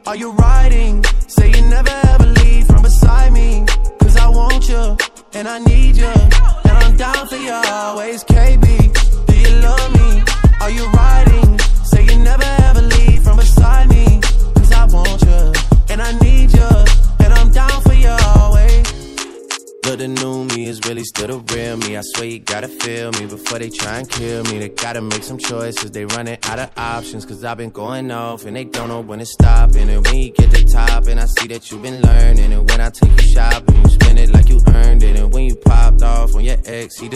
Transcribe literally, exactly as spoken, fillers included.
Are you riding? Say you never ever leave from beside me. Cause I want you, and I need you, and I'm down for you always, K B. Do you love me? Are you riding? Say you never ever leave from beside me. Cause I want you, and I need you, and I'm down for you always. But the new me is really still the real me. I swear you gotta feel me before they try and kill me. They gotta make some choices, they running out of options. Cause I've been going off and they don't know when to stop. And when you get to the top and I see that you've been learning. And when I take you shopping, you spend it like you earned it. And when you popped off on your ex, he